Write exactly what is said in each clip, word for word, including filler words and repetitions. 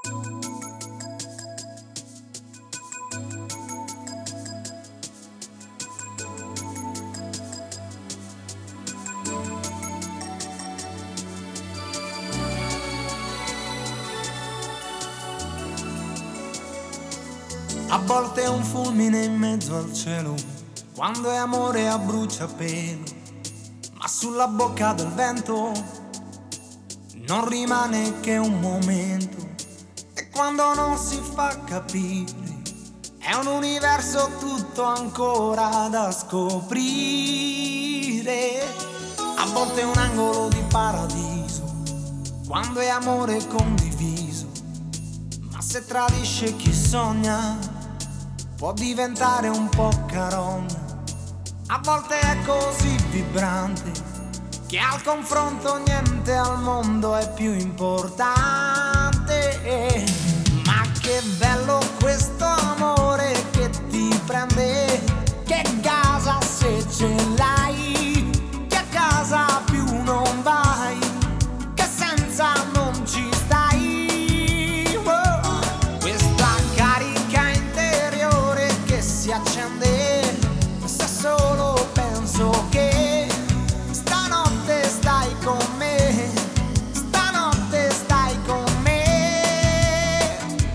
A volte è un fulmine in mezzo al cielo, quando è amore a bruciapelo, ma sulla bocca del vento non rimane che un momento. E quando non si fa capire, è un universo tutto ancora da scoprire. A volte è un angolo di paradiso, quando è amore condiviso, ma se tradisce chi sogna può diventare un po' carogna. A volte è così vibrante che al confronto niente al mondo è più importante. Ma che bello questo amore che ti prende, che gasa se ce l'hai, che a casa più non vai, che senza non ci stai. Oh, questa carica interiore che si accende se solo penso che stanotte stai con me, stanotte stai con me.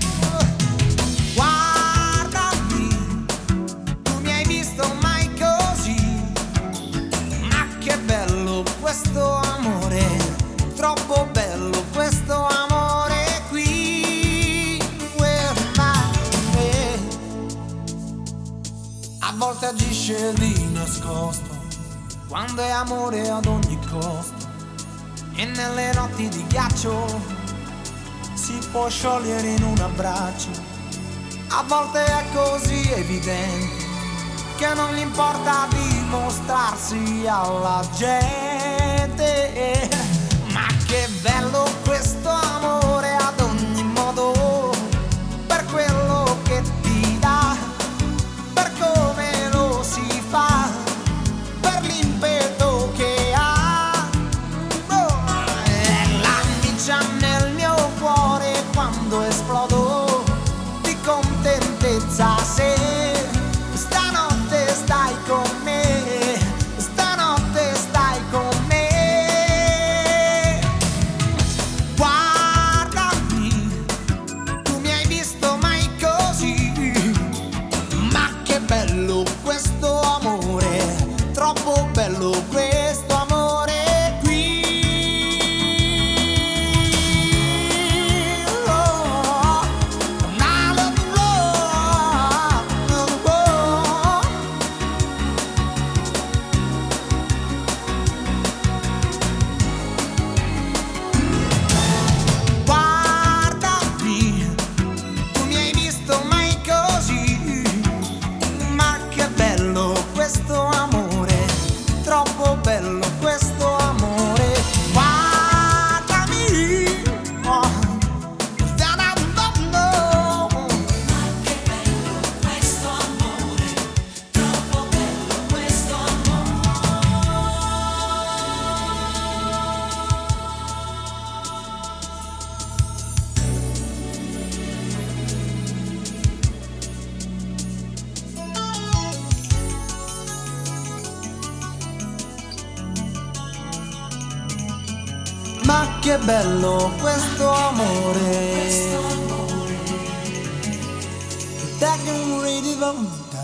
Guardami, tu mi hai visto mai così? Ma che bello questo amore, troppo bello questo amore qui. Guarda me. A volte agisce di nascosto, quando è amore ad ogni costo, e nelle notti di ghiaccio si può sciogliere in un abbraccio. A volte è così evidente che non gli importa dimostrarsi alla gente. Ma che bello questo amore ad ogni modo, per quello che ti dà, per come lo si fa, per l'impeto che ha. Oh, è l'annica nel mio cuore quando esplodo di contentezza se stanotte stai con me, stanotte stai con me. Guardami, tu mi hai visto mai così? Ma che bello questo amore, troppo bello questo amore qui. Oh, na, na, na, na, na. Guardami, tu mi hai visto mai così? Ma che bello questo amore, troppo bello questo amore. Guardami, oh, da, da, da, no. Che bello questo amore, troppo bello questo Ma che bello questo amore. amore. That can really go down.